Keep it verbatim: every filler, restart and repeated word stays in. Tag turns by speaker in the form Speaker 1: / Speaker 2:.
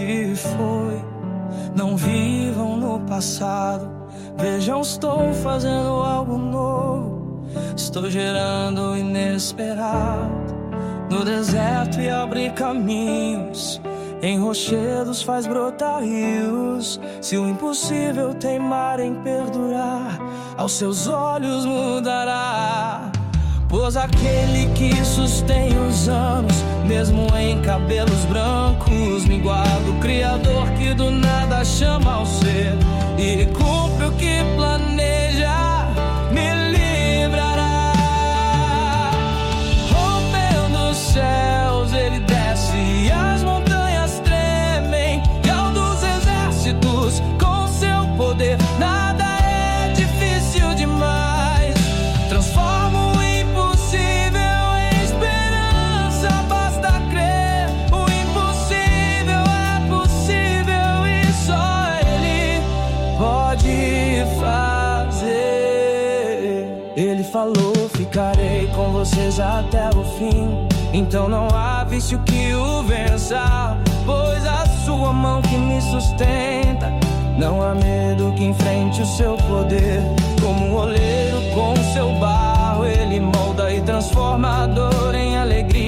Speaker 1: onde foi. Não vivam no passado, vejam, estou fazendo algo novo. Estou gerando o inesperado no deserto e abre caminhos. Em rochedos faz brotar rios. Se o impossível teimar em perdurar, aos seus olhos mudará. Pois aquele que sustém os anos, mesmo em cabelos brancos, me guarda o Criador que do nada chama ao ser e cumpre o que planeja, me livrará. Rompendo os céus, ele desce e as montanhas tremem. E ao dos exércitos, com seu poder, nada é difícil demais. Transforma o falou, ficarei com vocês até o fim. Então não há vício que o vença, pois a sua mão que me sustenta. Não há medo que enfrente o seu poder. Como um oleiro com seu barro, ele molda e transforma a dor em alegria.